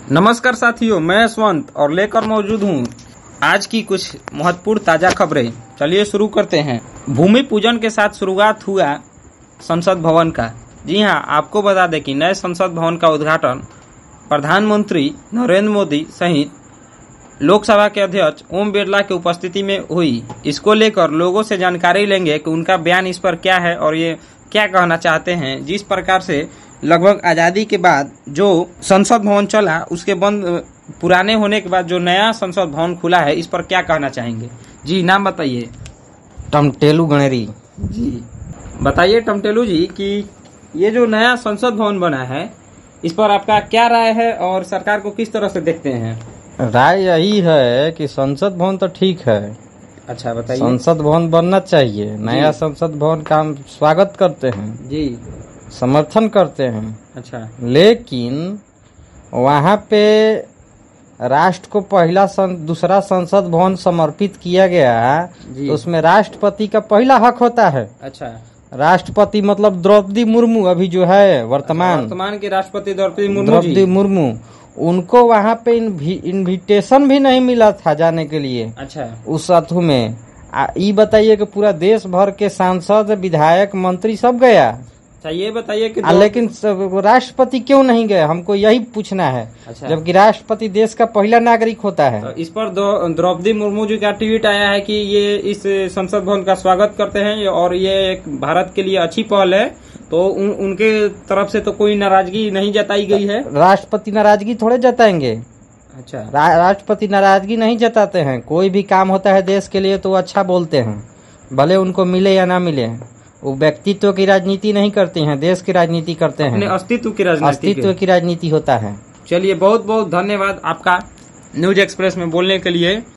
नमस्कार साथियों, मैं यशवंत और लेकर मौजूद हूँ आज की कुछ महत्वपूर्ण ताजा खबरें। चलिए शुरू करते हैं। भूमि पूजन के साथ शुरुआत हुआ संसद भवन का। जी हां, आपको बता दें कि नए संसद भवन का उद्घाटन प्रधानमंत्री नरेंद्र मोदी सहित लोकसभा के अध्यक्ष ओम बिरला की उपस्थिति में हुई। इसको लेकर लोगों से जानकारी लेंगे कि उनका बयान इस पर क्या है और ये क्या कहना चाहते हैं। जिस प्रकार से लगभग आज़ादी के बाद जो संसद भवन चला, उसके बंद पुराने होने के बाद जो नया संसद भवन खुला है, इस पर क्या कहना चाहेंगे? जी, नाम बताइए। टमटेलू गणेरी जी, बताइए टमटेलू जी कि ये जो नया संसद भवन बना है, इस पर आपका क्या राय है और सरकार को किस तरह से देखते हैं? राय यही है कि संसद भवन तो ठीक है। अच्छा, बताइए। संसद भवन बनना चाहिए। नया संसद भवन का हम स्वागत करते हैं जी, समर्थन करते हैं। अच्छा, लेकिन वहाँ पे राष्ट्र को दूसरा संसद भवन समर्पित किया गया, तो उसमें राष्ट्रपति का पहला हक होता है। अच्छा, राष्ट्रपति मतलब द्रौपदी मुर्मू अभी जो है वर्तमान के राष्ट्रपति द्रौपदी मुर्मू, उनको वहाँ पे इनविटेशन भी नहीं मिला था जाने के लिए। अच्छा, उस अथु में ये बताइए कि पूरा देश भर के सांसद, विधायक, मंत्री सब गया। अच्छा, ये बताइए कि लेकिन राष्ट्रपति क्यों नहीं गए, हमको यही पूछना है। अच्छा, जबकि राष्ट्रपति देश का पहला नागरिक होता है। तो इस पर द्रौपदी मुर्मू जी का ट्वीट आया है कि ये इस संसद भवन का स्वागत करते हैं और ये एक भारत के लिए अच्छी पहल है। तो उनके तरफ से तो कोई नाराजगी नहीं जताई गई है। राष्ट्रपति नाराजगी थोड़े जताएंगे। अच्छा, राष्ट्रपति नाराजगी नहीं जताते हैं। कोई भी काम होता है देश के लिए तो अच्छा बोलते हैं, भले उनको मिले या ना मिले। वो व्यक्तित्व की राजनीति नहीं करते हैं, देश की राजनीति करते हैं। अस्तित्व की राजनीति होता है। चलिए, बहुत बहुत धन्यवाद आपका न्यूज एक्सप्रेस में बोलने के लिए।